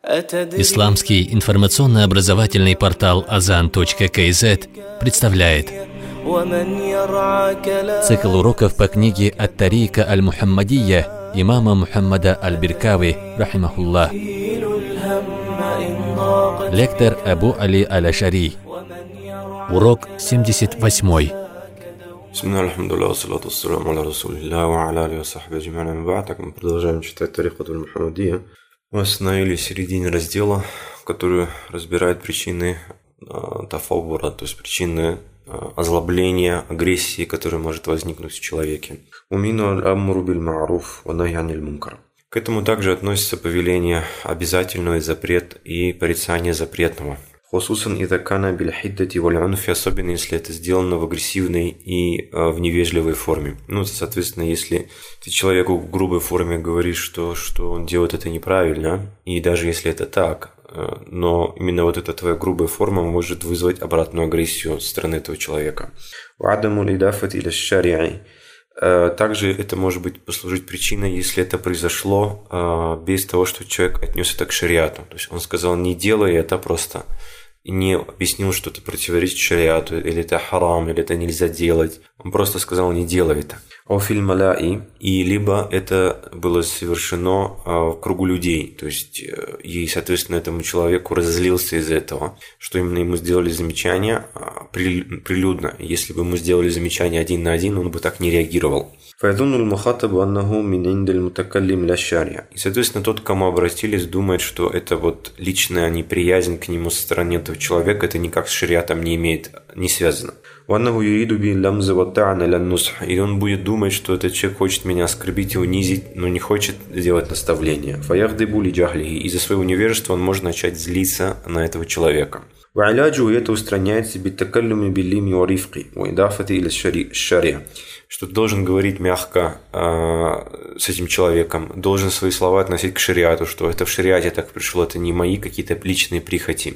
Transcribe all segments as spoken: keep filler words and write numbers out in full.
Исламский информационно-образовательный портал азан точка кей зет представляет цикл уроков по книге «Ат-Тарика аль-Мухаммадия» имама Мухаммада аль-Биркави, рахимахуллах. Лектор Абу Али аль-Ашари. Урок семьдесят восемь. Мы продолжаем читать Тарикат аль-Мухаммадия. Мы остановились в середине раздела, который разбирает причины э, тафаввура, то есть причины э, озлобления, агрессии, которая может возникнуть в человеке. К этому также относится повеление обязательного и запрет и порицание запретного. Особенно если это сделано в агрессивной и э, в невежливой форме. Ну, соответственно, если ты человеку в грубой форме говоришь, что, что он делает это неправильно, и даже если это так, э, но именно вот эта твоя грубая форма может вызвать обратную агрессию со стороны этого человека. Также это может быть послужить причиной, если это произошло э, без того, что человек отнес это к шариату. То есть он сказал: не делай это просто. И не объяснил, что это противоречит шариату, или это харам, или это нельзя делать. Он просто сказал: не делай это. И либо это было совершено в кругу людей, то есть, и, соответственно, этому человеку разозлился из-за этого, что именно ему сделали замечание прилюдно. Если бы ему сделали замечание один на один, он бы так не реагировал. И, соответственно, тот, к кому обратились, думает, что это вот личная неприязнь к нему со стороны этого человека, это никак с шариатом не имеет, не связано. И он будет думать, что этот человек хочет меня оскорбить и унизить, но не хочет делать наставления. Из-за своего невежества он может начать злиться на этого человека. И это устраняется что ты должен говорить мягко э, с этим человеком, должен свои слова относить к шариату, что это в шариате так пришло, это не мои какие-то личные прихоти.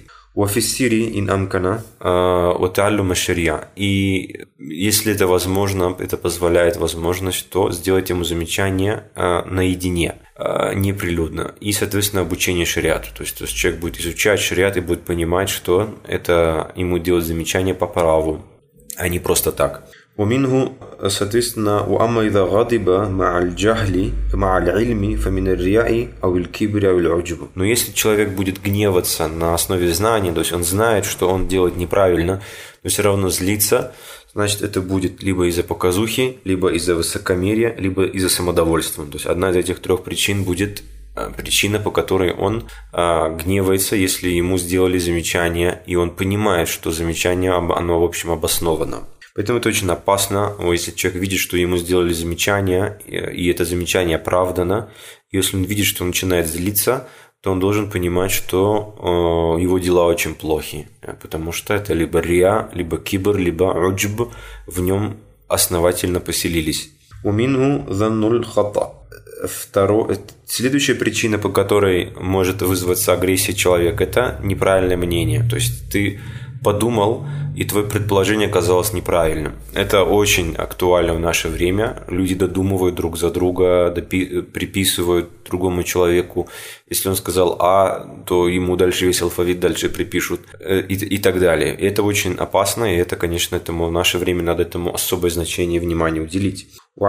И если это возможно, это позволяет возможность, то сделать ему замечание э, наедине, э, неприлюдно. И, соответственно, обучение шариату. То есть, то есть человек будет изучать шариат и будет понимать, что это ему делать замечание по праву, а не просто так. ومنه соответственно وأما إذا غضب مع الجهل مع العلم فمن الرياء أو الكبر أو العجب. Но если человек будет гневаться на основе знания, то есть он знает, что он делает неправильно, но все равно злится, значит, это будет либо из-за показухи, либо из-за высокомерия, либо из-за самодовольства. То есть одна из этих трех причин будет причина, по которой он а, гневается, если ему сделали замечание, и он понимает, что замечание, оно, в общем, обосновано. Поэтому это очень опасно, если человек видит, что ему сделали замечание, и это замечание оправдано. Если он видит, что он начинает злиться, то он должен понимать, что э, его дела очень плохи, потому что это либо рия, либо кибр, либо уджб в нем основательно поселились. Второе, следующая причина, по которой может вызваться агрессия человека, это неправильное мнение. То есть ты подумал, и твое предположение оказалось неправильным. Это очень актуально в наше время. Люди додумывают друг за друга, допи- приписывают другому человеку. Если он сказал А, то ему дальше весь алфавит дальше припишут и, и так далее. И это очень опасно, и это, конечно, этому, в наше время надо этому особое значение и внимание уделить. И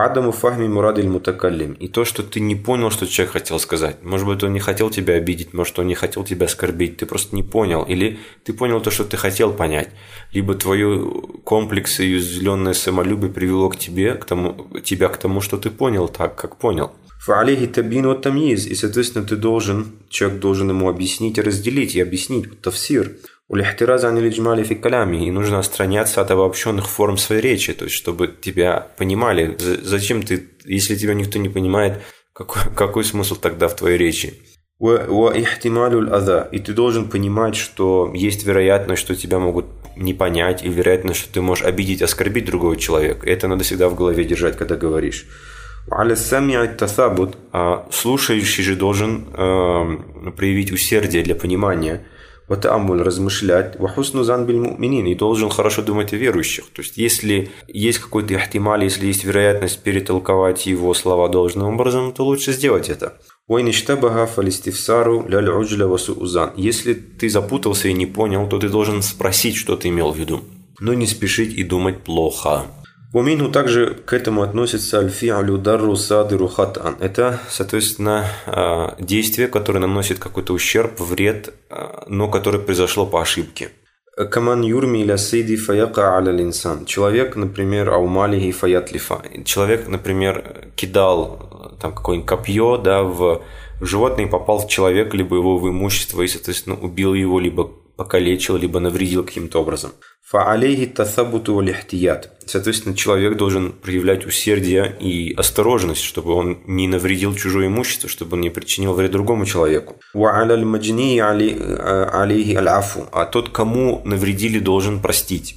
то, что ты не понял, что человек хотел сказать. Может быть, он не хотел тебя обидеть, может, он не хотел тебя оскорбить, ты просто не понял. Или ты понял то, что ты хотел понять. Либо твои комплексы и уязвленное самолюбие привело к тебе, к тому, тебя к тому, что ты понял так, как понял. И, соответственно, ты должен, человек должен ему объяснить и разделить, и объяснить, тафсир. И нужно отстраняться от обобщенных форм своей речи, то есть, чтобы тебя понимали. Зачем ты, если тебя никто не понимает, какой, какой смысл тогда в твоей речи? И ты должен понимать, что есть вероятность, что тебя могут не понять, и вероятность, что ты можешь обидеть, оскорбить другого человека. Это надо всегда в голове держать, когда говоришь. А слушающий же должен э, проявить усердие для понимания, размышлять, и должен хорошо думать о верующих. То есть, если есть какой-то ихтималь, если есть вероятность перетолковать его слова должным образом, то лучше сделать это. Если ты запутался и не понял, то ты должен спросить, что ты имел в виду, но не спешить и думать плохо. Умину также к этому относится аль-фи'лю дарру садиру хат'ан. Это, соответственно, действие, которое наносит какой-то ущерб, вред, но которое произошло по ошибке. Каман юрми ля сейди фаяка аля линсан. Человек, например, аумалихи фаятлифа. Человек, например, кидал там какое-нибудь копье, да, в животное и попал в человека, либо его в имущество, и, соответственно, убил его, либо покалечил, либо навредил каким-то образом. Фа'алейхи тасабуту валихтият. Соответственно, человек должен проявлять усердие и осторожность, чтобы он не навредил чужое имущество, чтобы он не причинил вред другому человеку. Ва'аля маджни алейхи аль-афу. А тот, кому навредили, должен простить.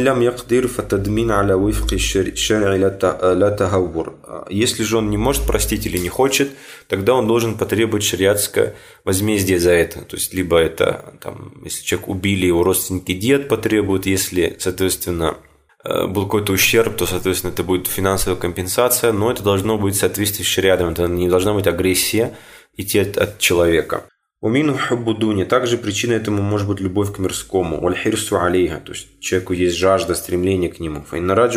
Если же он не может простить или не хочет, тогда он должен потребовать шариатское возмездие за это. То есть, либо это, там, если человек убили, его родственники, дед потребует, если, соответственно, был какой-то ущерб, то, соответственно, это будет финансовая компенсация, но это должно быть в соответствии с шариатом, это не должна быть агрессия идти от, от человека. Умину хуббудуни. Также причиной этому может быть любовь к мирскому. Вальхирсу алейха. То есть человеку есть жажда, стремление к нему.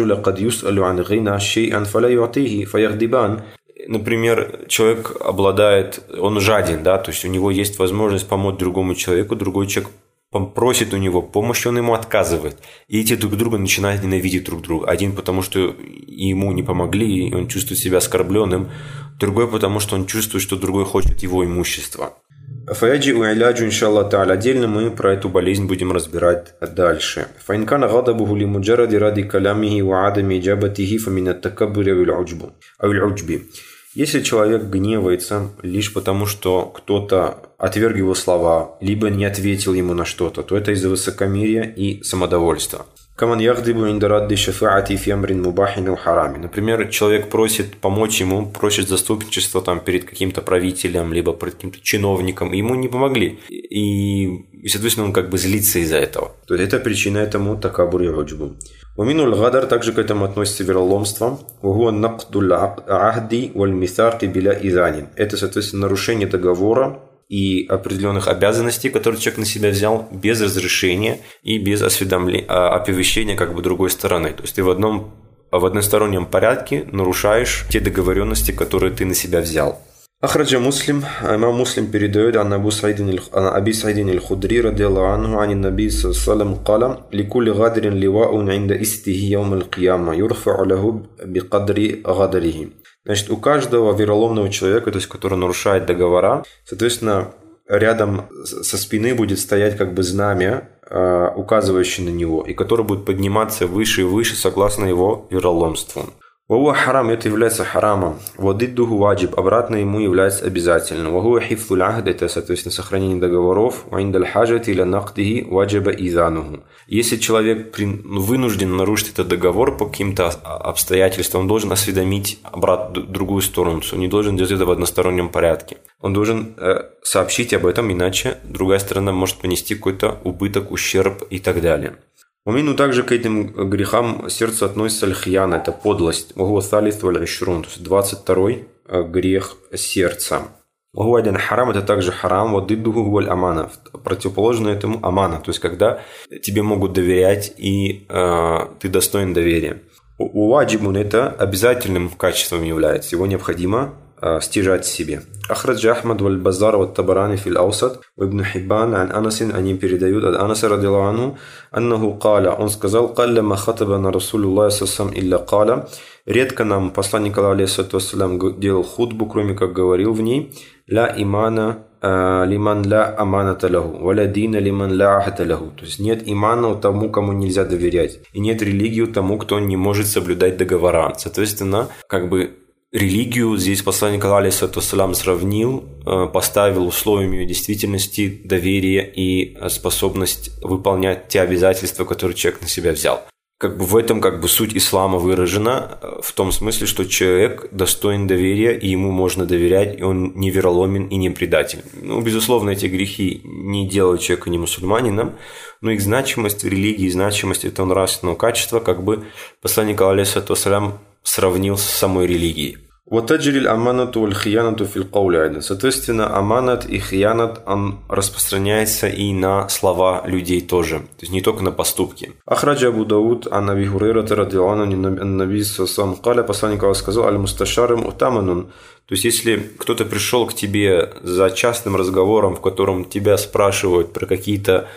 Например, человек обладает, он жаден, да, то есть у него есть возможность помочь другому человеку, другой человек просит у него помощи, он ему отказывает. И эти друг друга начинают ненавидеть друг друга. Один потому, что ему не помогли, и он чувствует себя оскорбленным. Другой потому, что он чувствует, что другой хочет его имущества. Фаяджи уиляджу, иншаллах та'аля. Отдельно мы про эту болезнь будем разбирать дальше. Фаинкана гадабуху ли муджаради ради калямихи ва адами джабатихи фаминат такаббури авил-уджби. Если человек гневается лишь потому, что кто-то отверг его слова, либо не ответил ему на что-то, то это из-за высокомерия и самодовольства. Например, человек просит помочь ему, просит заступничество там, перед каким-то правителем, либо перед каким-то чиновником, и ему не помогли. И, и, соответственно, он как бы злится из-за этого. То есть это причина этому такабур и уджбу. Уминуль гадар, также к этому относится вероломство. Это, соответственно, нарушение договора и определенных обязанностей, которые человек на себя взял без разрешения и без осведомления, оповещения как бы другой стороны. То есть ты в одном в одностороннем порядке нарушаешь те договоренности, которые ты на себя взял. Ахраджа Муслим, имам Муслим передает ан Абу Саидин Аби Саидин аль-Худри радиаллаху анху ан наби саллаллаху кала ликулли гадрин ливаун инда истихи яум аль-кияма юрфау лаху бикадри гадрихи. Значит, у каждого вероломного человека, то есть который нарушает договора, соответственно, рядом со спины будет стоять как бы знамя, указывающее на него, и которое будет подниматься выше и выше согласно его вероломству. Вахуа харам, это является харамом. Вадиддуху ваджиб, обратно ему является обязательным. Вахуа хифтуль ахд, это, соответственно, сохранение договоров. Ваиндаль хаджати ля нақдихи ваджаба изануху. Если человек вынужден нарушить этот договор по каким-то обстоятельствам, он должен осведомить обратно другую сторону. Он не должен делать это в одностороннем порядке. Он должен э, сообщить об этом, иначе другая сторона может понести какой-то убыток, ущерб и так далее. Умину также к этим грехам сердцу относится аль-хияна, это подлость. Вахуа салис валь ишрун, то есть двадцать второй грех сердца. Вахуа адян харам, это также харам, вадиддуху валь амана, противоположное этому амана, то есть когда тебе могут доверять и э, ты достоин доверия. Уаджибун, это обязательным качеством является, его необходимо стяжать себе. Ахраджа Ахмад валь Базар валь Табарани фил Аусад в Ибн Хиббан ан Анасин, они передают от Анаса радиллаху анху, аннаху каля, он сказал, каллама хатабана Расулуллах саллаллаху илля каля, редко нам посланник Аллаха алейхиссалату вассалям делал хутбу, кроме как говорил в ней, ла имана лиман ла аманата лаху, валя дина лиман ла ахата лаху. То есть нет имана тому, кому нельзя доверять, и нет религии тому, кто не может соблюдать договора. Соответственно, как бы религию здесь посланник Аллаха алейхиссалату вассалям сравнил, поставил условиями ее действительности доверие и способность выполнять те обязательства, которые человек на себя взял. Как бы в этом как бы суть ислама выражена в том смысле, что человек достоин доверия, и ему можно доверять, и он не вероломен и не предатель. Ну, безусловно, эти грехи не делают человека не мусульманином, но их значимость в религии, значимость этого нравственного качества, как бы посланник Аллаха алейхиссалату вассалям сравнил с самой религией. وَتَجْرِي الْأَمَانَةُ وَالْخِيَانَةُ فِي الْقَوْلِ أيضًا. Соответственно, аманат и хиянат, он распространяется и на слова людей тоже, то есть не только на поступки. Ахраджа Абу Дауд ан Аби Хурейрата радиаллаху анху ан-наби саллаллаху алейхи посланник Аллаха сказал: «Аль-мусташарим утаманун». То есть, если кто-то пришел к тебе за частным разговором, в котором тебя спрашивают про какие-то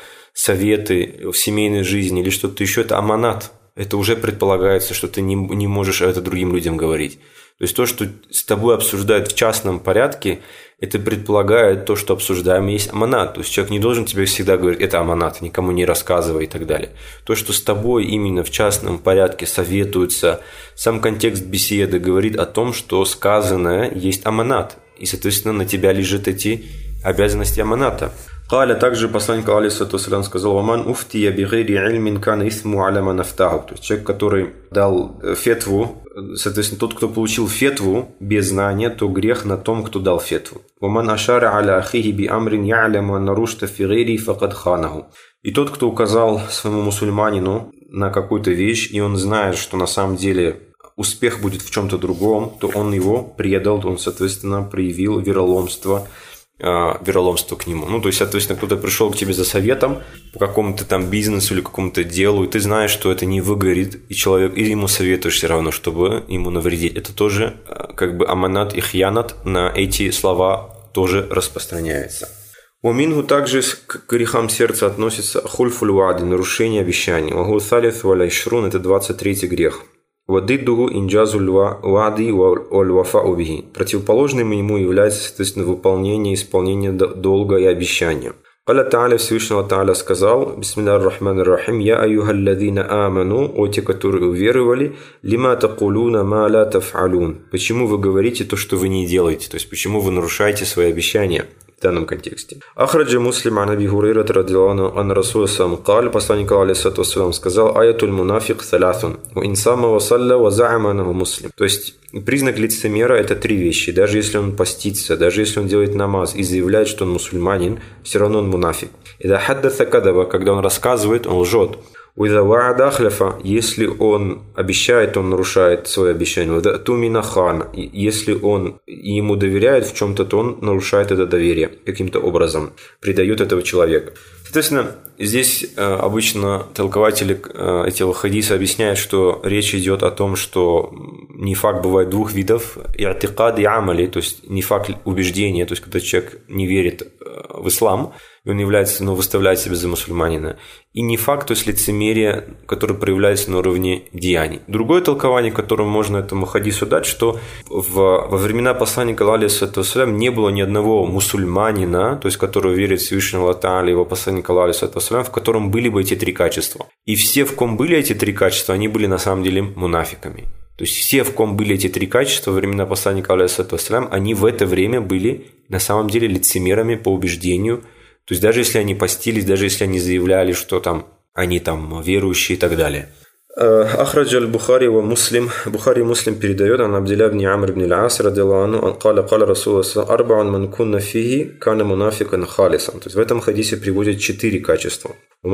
советы в семейной жизни или что-то еще, это аманат. Это уже предполагается, что ты не, не можешь это другим людям говорить. То есть то, что с тобой обсуждают в частном порядке, это предполагает то, что обсуждаем, есть аманат. То есть человек не должен тебе всегда говорить: это аманат, никому не рассказывай и так далее. То, что с тобой именно в частном порядке советуются, сам контекст беседы говорит о том, что сказанное есть аманат. И, соответственно, на тебя лежат эти обязанности аманата. Каля также посланник алейхиссалату вассалям сказал: «Ваман уфтия бигайри ильмин кана исму аля ман афтаху». То есть человек, который дал фетву, соответственно, тот, кто получил фетву без знания, то грех на том, кто дал фетву. «Ваман ашара аля ахихи би амрин я'ляму анна рушта фи гайри факад ханаху». И тот, кто указал своему мусульманину на какую-то вещь, и он знает, что на самом деле успех будет в чем-то другом, то он его предал, он, соответственно, проявил вероломство, вероломство к нему. Ну, то есть, соответственно, кто-то пришел к тебе за советом по какому-то там бизнесу или какому-то делу, и ты знаешь, что это не выгорит, и человек, и ему советуешь все равно, чтобы ему навредить. Это тоже как бы аманат и хьянат на эти слова тоже распространяется. У мингу также к грехам сердца относится хульфуль вади, нарушение обещаний. Вагу салиф валя ишрун, это двадцать третий грех. Вадиддугу инджазуль вади валь вафау бихи. Противоположным ему является, соответственно, выполнение, исполнение долга и обещания. Аллах Та'аля, Всевышнего Та'аля сказал: «Бисмиллахир рахманир рахим, я аюхалладзина аману, о те, которые уверовали, лима такулуна ма ла таф'алун». Почему вы говорите то, что вы не делаете? То есть, почему вы нарушаете свои обещания? В данном контексте. Ахраджа Муслим ан Аби Хурейрата радиаллаху ан Расул саллаллаху алейхи посланник алейхиссалату вассалям сказал: аятуль мунафик салясун ва инсама ва салля ва за'ама аннаху муслим. То есть признак лицемера — это три вещи. Даже если он постится, даже если он делает намаз и заявляет, что он мусульманин, все равно он мунафик. Ида хаддаса кадаба, когда он рассказывает, он лжет. Уида ва'ада хляфа, если он обещает, он нарушает свое обещание. Уида тумина хан, если он ему доверяет в чем-то, то он нарушает это доверие каким-то образом, предает этого человека. Соответственно, здесь обычно толкователи этого хадиса объясняют, что речь идет о том, что нифак бывает двух видов: и'тикад и амали, то есть нифак убеждение, то есть когда человек не верит в ислам, и он является, ну, выставляет себя за мусульманина, и нифак, то есть лицемерие, которое проявляется на уровне деяний. Другое толкование, которым можно этому хадису дать, что в, во времена посланника алейхиссалату вассалям не было ни одного мусульманина, то есть который верит в Всевышнего Аллаха Та'аля, его посланника алейхиссалату вассалям, в котором были бы эти три качества. И все, в ком были эти три качества, они были на самом деле мунафиками. То есть все, в ком были эти три качества во времена посланника алейхиссалату вассалям, они в это время были на самом деле лицемерами по убеждению. То есть даже если они постились, даже если они заявляли, что там они там верующие и так далее. Ахраджа аль-Бухари ва Муслим. Бухари Муслим передает: ан Абдилля ибн Амр ибн аль-Ас радиаллаху анху каля каля Расулуллах арбаун ман кунна фихи кана мунафикан халисан. То есть в этом хадисе приводят четыре качества.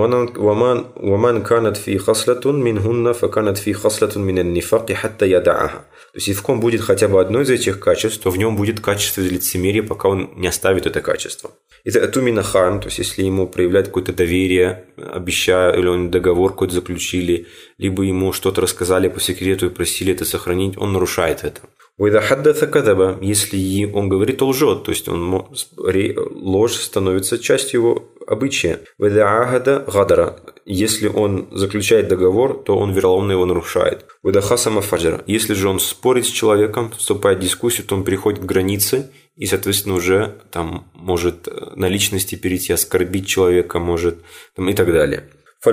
Ваман ваман канат фи хаслатун минхунна факанат фи хаслатун мин ан-нифаки хатта яда'аха. То есть, если в ком будет хотя бы одно из этих качеств, то в нем будет качество лицемерия, пока он не оставит это качество. Это тумина хан, то есть, если ему проявляет какое-то доверие, обещая, или он договор какой-то заключили, либо ему что-то рассказали по секрету и просили это сохранить, он нарушает это. Если он говорит, то лжет, то есть он, ложь становится частью его обычая. Если он заключает договор, то он вероломно его нарушает. Если же он спорит с человеком, вступает в дискуссию, то он переходит границы и, соответственно, уже там может на личности перейти, оскорбить человека, может там, и так далее.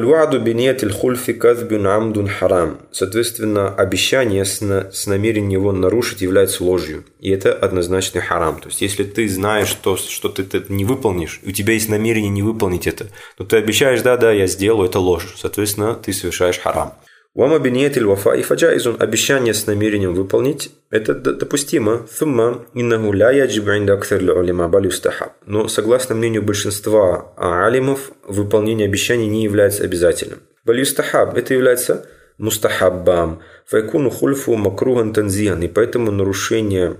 Соответственно, обещание с намерением его нарушить является ложью. И это однозначный харам. То есть, если ты знаешь, что, что ты это не выполнишь, и у тебя есть намерение не выполнить это, то ты обещаешь: да-да, я сделаю, это ложь. Соответственно, ты совершаешь харам. Вама биньятиль вафа и фаджайзун. Обещание с намерением выполнить – это допустимо. Thumma иннаху ля яджибу инда аксар улама баль юстахаб. Но, согласно мнению большинства алимов, выполнение обещаний не является обязательным. Баль юстахаб – это является мустахаббам, файкуну хульфу макруган танзиан, и поэтому нарушение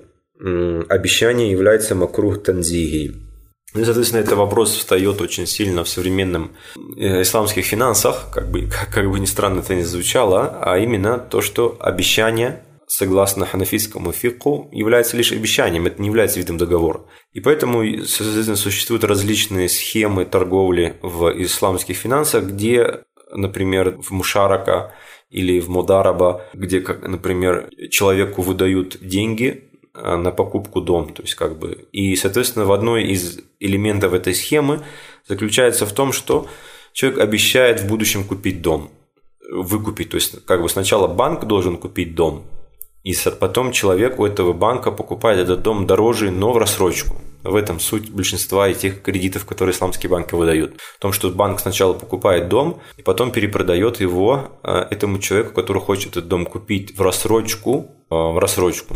обещания является макрух танзиги. И, соответственно, этот вопрос встает очень сильно в современном исламских финансах, как бы, как, как бы ни странно это ни звучало, а именно то, что обещание, согласно ханафитскому фикху, является лишь обещанием, это не является видом договора. И поэтому, соответственно, существуют различные схемы торговли в исламских финансах, где, например, в мушарака или в мудараба, где, например, человеку выдают деньги на покупку дома, то есть как бы, и, соответственно, в одной из элементов этой схемы заключается в том, что человек обещает в будущем купить дом, выкупить, то есть как бы сначала банк должен купить дом, и потом человек у этого банка покупает этот дом дороже, но в рассрочку. В этом суть большинства и тех кредитов, которые исламские банки выдают. В том, что банк сначала покупает дом, и потом перепродает его этому человеку, который хочет этот дом купить в рассрочку, в рассрочку.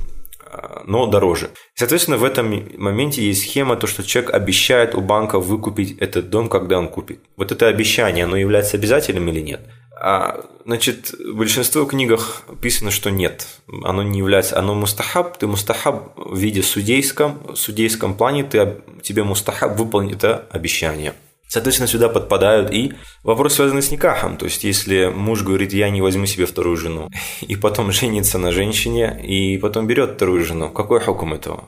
Но дороже. Соответственно, в этом моменте есть схема, то, что человек обещает у банка выкупить этот дом, когда он купит. Вот это обещание, оно является обязательным или нет? А, значит, в большинстве книгах написано, что нет. Оно не является, оно мустахаб, ты мустахаб в виде судейском, в судейском плане, ты, тебе мустахаб выполнить это обещание. Соответственно, сюда подпадают и вопросы, связанные с никахом. То есть, если муж говорит, я не возьму себе вторую жену, и потом женится на женщине, и потом берет вторую жену, какой хукм этого?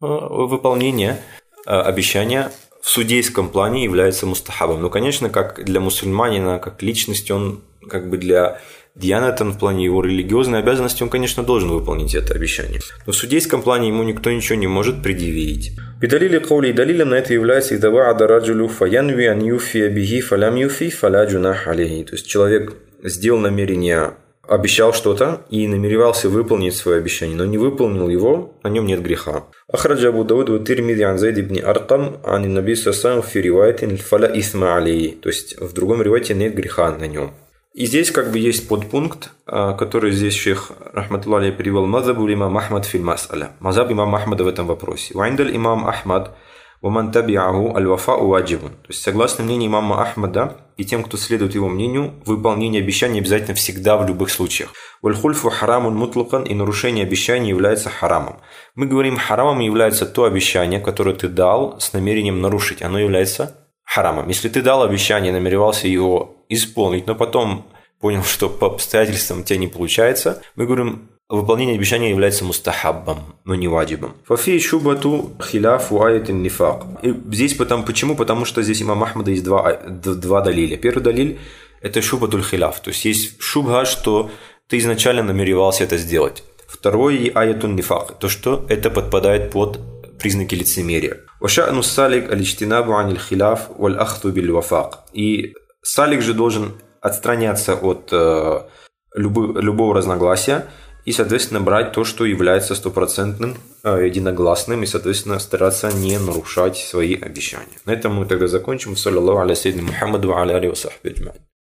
Выполнение обещания в судейском плане является мустахабом. Ну, конечно, как для мусульманина, как личности, он как бы для дианатан в плане его религиозной обязанности, он, конечно, должен выполнить это обещание. Но в судейском плане ему никто ничего не может предъявить. Бидалили каули, и далилем на это является идава адараджулю фаянви ан юфи бихи фалям юфи фаля джунах алейхи. То есть человек сделал намерение, обещал что-то и намеревался выполнить свое обещание, но не выполнил его, на нем нет греха. Ахраджа Абу Дауд ва Тирмизи ан Зайд ибн Аркам ан наби саллаллаху фи риваятин фаля исма алейхи. То есть в другом ривайте нет греха на нем. И здесь как бы есть подпункт, который здесь шейх рахматуллах алейхи перевел мазабу имам Ахмад фил мас'аля. Мазаб имама Ахмада в этом вопросе. Вайндаль имам Ахмад ваман табиаху аль-вафау ваджибун. То есть согласно мнению имама Ахмада и тем, кто следует его мнению, выполнение обещаний обязательно всегда в любых случаях. Валь-хульфу харамун мутлакан, и нарушение обещаний является харамом. Мы говорим, харамом является то обещание, которое ты дал с намерением нарушить. Оно является харамом. Если ты дал обещание, намеревался его исполнить, но потом понял, что по обстоятельствам у тебя не получается, мы говорим, выполнение обещания является мустахаббом, но не ваджибом. Фафи шубату хиляфу аятин нифак. И здесь потому, почему? Потому что здесь имам Ахмада есть два, два далиля. Первый далиль – это шубатуль хиляф, то есть есть шубха, что ты изначально намеревался это сделать. Второй – аятун нифак, то, что это подпадает под признаки лицемерия. Ваша'ну салик аль-иджтинабу аниль хиляф валь-ахту биль-вафак. И салик же должен отстраняться от э, любы, любого разногласия и, соответственно, брать то, что является стопроцентным, э, единогласным, и, соответственно, стараться не нарушать свои обещания. На этом мы тогда закончим. Саллаллаху аля сайидина Мухаммаду ва аля алейхи ва сахбихи аджмаин.